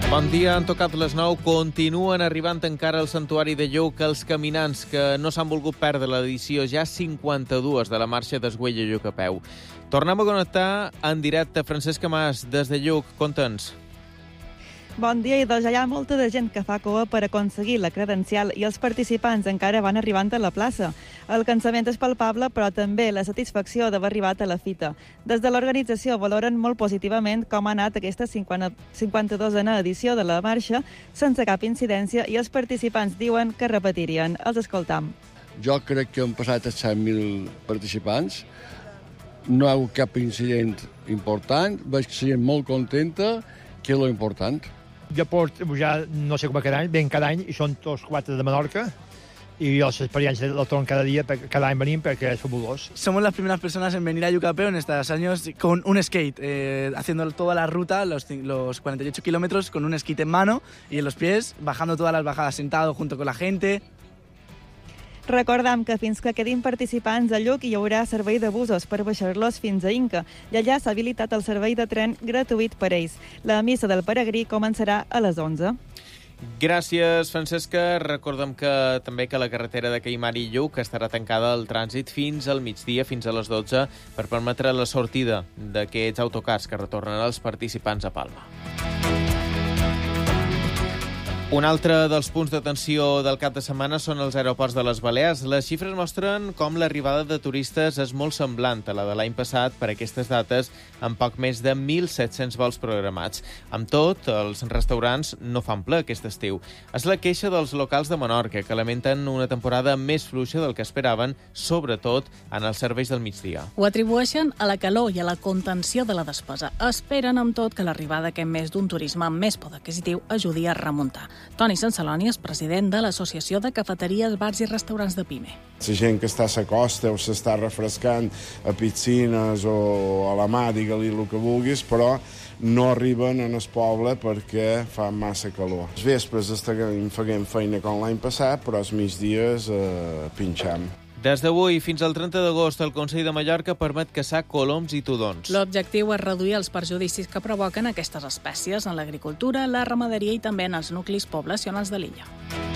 Bon dia, han tocat les 9. Continuen arribant encara al Santuari de Lluc els caminants que no s'han volgut perdre l'edició ja 52 de la marxa d'Esguella Lluc a peu. Tornem a connectar en directe. Francesc Mas, des de Lluc, conta'ns. Bon dia, i doncs ja hi ha molta de gent que fa cua per aconseguir la credencial i els participants encara van arribant a la plaça. El cansament és palpable, però també la satisfacció d'haver arribat a la fita. Des de l'organització valoren molt positivament com ha anat aquesta 52a edició de la marxa, sense cap incidència, i els participants diuen que repetirien. Els escoltam. Jo crec que han passat els 100.000 participants. No hi ha hagut cap incident important. Veig que gent molt contenta, que és l'important. Jo porto ja no sé com cada any, ven cada any, i són tots 4 de Menorca, y las experiencias lo toman cada día, cada año venimos, porque es fabuloso. Somos las primeras personas en venir a Lluc a peu en estos años con un skate, haciendo toda la ruta, los 48 kilómetros, con un skate en mano y en los pies, bajando todas las bajadas sentado junto con la gente. Recordam que fins que quedin participants a Lluc hi haurà servei de busos per baixar-los fins a Inca, i allà s'ha habilitat el servei de tren gratuït per ells. La missa del peregrí començarà a les 11. Gràcies, Francesca. Recordem que també que la carretera de Caimari i Lluc estarà tancada al trànsit fins al migdia, fins a les 12, per permetre la sortida d'aquests autocars que retornen els participants a Palma. Un altre dels punts d'atenció del cap de setmana són els aeroports de les Balears. Les xifres mostren com l'arribada de turistes és molt semblant a la de l'any passat per aquestes dates, amb poc més de 1.700 vols programats. Amb tot, els restaurants no fan ple aquest estiu. És la queixa dels locals de Menorca, que lamenten una temporada més fluixa del que esperaven, sobretot en els serveis del migdia. Ho atribueixen a la calor i a la contenció de la despesa. Esperen, amb tot, que l'arribada aquest mes d'un turisme amb més poder adquisitiu ajudi a remuntar. Toni Sansaloni és president de l'Associació de Cafeteries, Bars i Restaurants de PIME. La gent que està a la costa o s'està refrescant a piscines o a la mà, digue-li el que vulguis, però no arriben en el poble perquè fa massa calor. Els vespres fem feina com l'any passat, però els migdies pinxam. Des d'avui fins al 30 d'agost, el Consell de Mallorca permet caçar coloms i tudons. L'objectiu és reduir els perjudicis que provoquen aquestes espècies en l'agricultura, la ramaderia i també en els nuclis poblacionals de l'illa.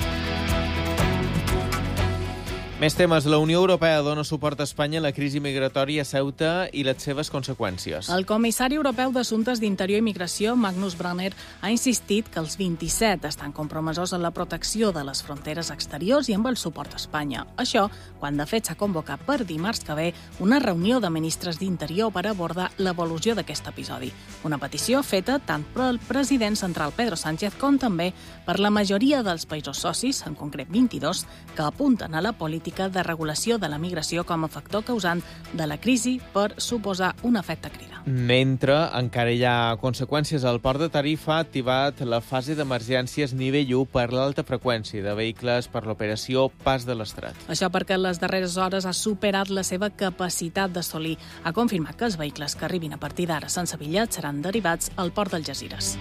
Més temes. La Unió Europea dona suport a Espanya en la crisi migratòria a Ceuta i les seves conseqüències. El comissari europeu d'Assumptes d'Interior i Migració, Magnus Brunner, ha insistit que els 27 estan compromesos en la protecció de les fronteres exteriors i amb el suport a Espanya. Això, quan de fet s'ha convocat per dimarts que ve una reunió de ministres d'Interior per abordar l'evolució d'aquest episodi. Una petició feta tant pel president central Pedro Sánchez com també per la majoria dels països socis, en concret 22, que apunten a la política de regulació de la migració com a factor causant de la crisi per suposar un efecte crida. Mentre encara hi ha conseqüències, el port de Tarifa ha activat la fase d'emergències nivell 1 per l'alta freqüència de vehicles per l'operació Pas de l'Estret. Això perquè en les darreres hores ha superat la seva capacitat d'assolir. Ha confirmat que els vehicles que arribin a partir d'ara sense bitllet seran derivats al port d'Algesires.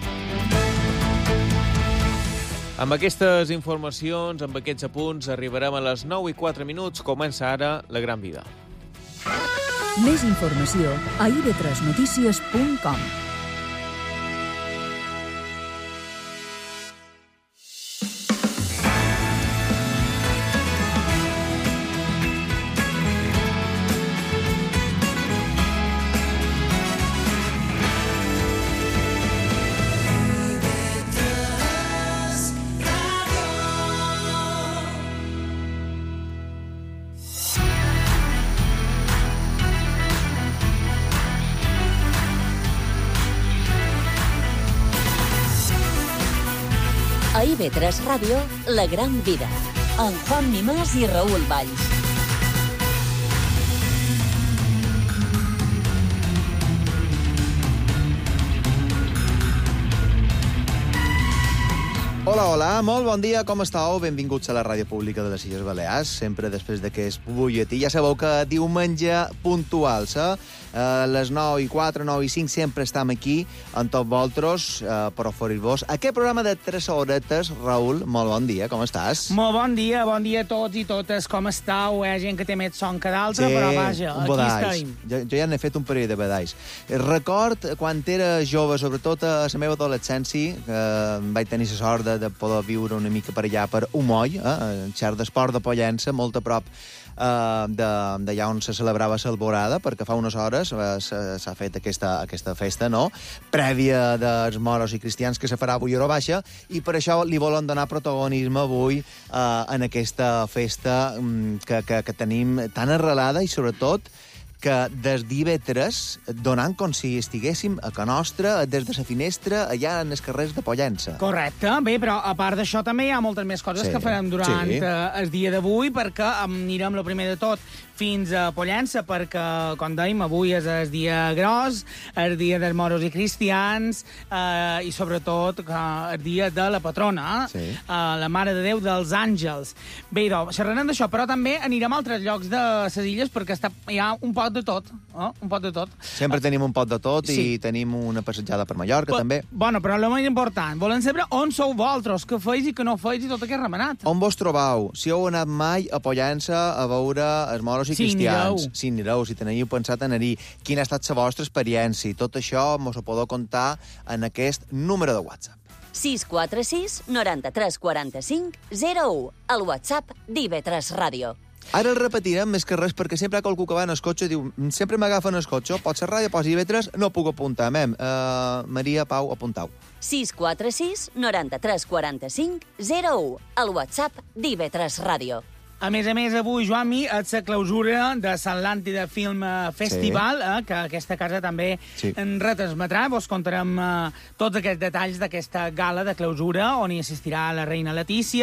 Amb aquestes informacions, amb aquests apunts, arribarem a les 9:04. Comença ara La Gran Vida. Més informació a ib3notícies.com. A IB3 Ràdio, La Gran Vida, amb Juan Mimás i Raül Valls. Hola, hola, molt bon dia, com estàu? Benvinguts a la Ràdio Pública de les Illes Balears, sempre després d'aquest butlletí. Ja sabeu que diumenge puntuals, a les 9:04, 9:05, sempre estem aquí, amb tots vosaltres, per oferir-vos aquest programa de 3 horetes. Raül, molt bon dia, com estàs? Molt bon dia a tots i totes, com estàu? Hi ha gent que té més son que d'altra, Sí, però vaja, un aquí badalls. estem. Jo ja n'he fet un parell de badalls. Record, quan era jove, sobretot a la meva adolescència, que vaig tenir la sort de poder viure una mica per allà, per Umoll, en xer d'esport de Pollença, molt a prop d'allà on se celebrava l'alborada, perquè fa unes hores s'ha fet aquesta festa, no?, prèvia dels moros i cristians que se farà avui a Hora Baixa, i per això li volen donar protagonisme avui en aquesta festa que tenim tan arrelada i, sobretot, que des divendres, donant com si estiguéssim a Can Nostra, des de la finestra, allà en els carrers de Pollença. Correcte. Bé, però a part d'això també hi ha moltes més coses que farem durant el dia d'avui, perquè anirem, el primer de tot, fins a Pollença, perquè, com dèiem, avui és el dia gros, el dia dels moros i cristians, i sobretot el dia de la patrona, la Mare de Déu dels Àngels. Bé, doncs, xerrarem d'això, però també anirem a altres llocs de les illes, perquè hi ha un poc de tot, un poc de tot. Sempre tenim un pot de tot i tenim una passejada per Mallorca, també. Bueno, però el més important, volem saber on sou vosaltres, què feis i què no feis i tot aquest remenat. On vos trobau? Si heu anat mai a Pollença a veure els moros i cristians. Si anireu, si teniu pensat anar-hi. Quina ha estat la vostra experiència? Tot això mos ho podeu contar en aquest número de WhatsApp. 646 93 45 01. El WhatsApp d'IV3 Ràdio. Ara el repetirem més que res, perquè sempre hi ha qualcú que va en el cotxe i diu sempre m'agafen el cotxe, pot ser ràdio, pots IV3, no puc apuntar. Maria, Pau, apuntau. 646 93 45 01. El WhatsApp d'IV3 Ràdio. A més, avui, Joan-Mi, és la clausura de l'Atlàntida Film Festival, que aquesta casa també en retransmetrà. Vos contarem tots aquests detalls d'aquesta gala de clausura, on hi assistirà la reina Letícia,